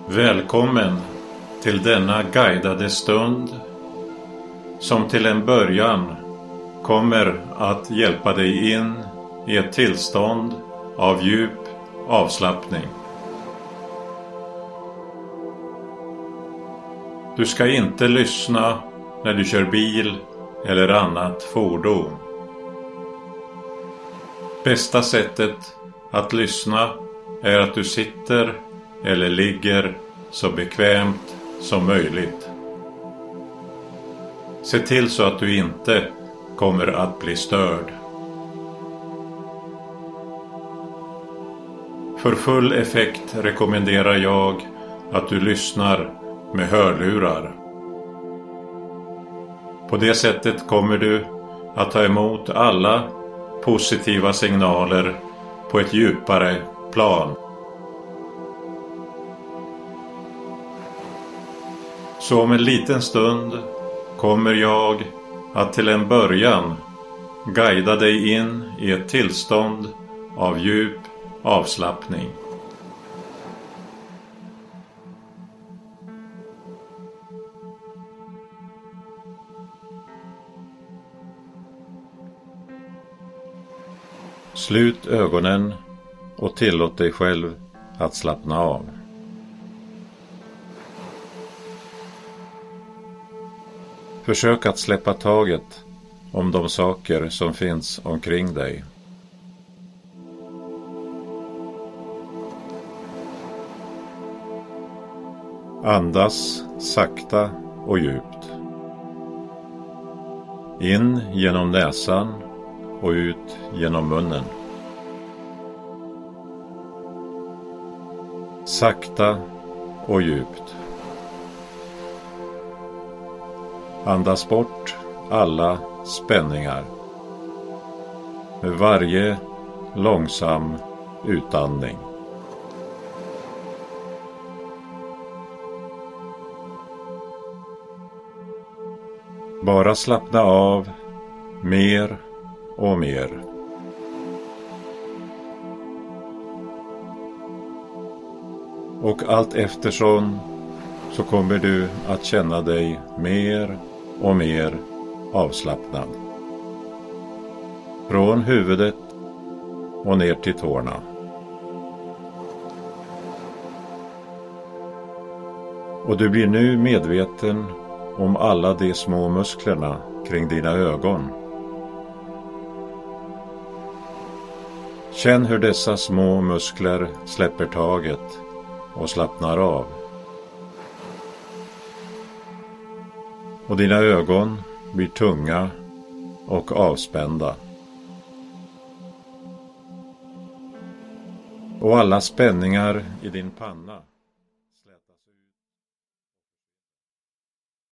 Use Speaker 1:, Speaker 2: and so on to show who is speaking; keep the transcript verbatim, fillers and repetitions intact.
Speaker 1: Välkommen till denna guidade stund som till en början kommer att hjälpa dig in i ett tillstånd av djup avslappning. Du ska inte lyssna när du kör bil eller annat fordon. Bästa sättet att lyssna är att du sitter eller ligger så bekvämt som möjligt. Se till så att du inte kommer att bli störd. För full effekt rekommenderar jag att du lyssnar med hörlurar. På det sättet kommer du att ta emot alla positiva signaler på ett djupare plan. Så om en liten stund kommer jag att till en början guida dig in i ett tillstånd av djup avslappning. Slut ögonen och tillåt dig själv att slappna av. Försök att släppa taget om de saker som finns omkring dig. Andas sakta och djupt. In genom näsan och ut genom munnen. Sakta och djupt. Andas bort alla spänningar med varje långsam utandning. Bara slappna av mer och mer. Och allt eftersom så kommer du att känna dig mer och mer avslappnad. Från huvudet och ner till tårna. Och du blir nu medveten om alla de små musklerna kring dina ögon. Känn hur dessa små muskler släpper taget och slappnar av. Och dina ögon blir tunga och avspända. Och alla spänningar i din panna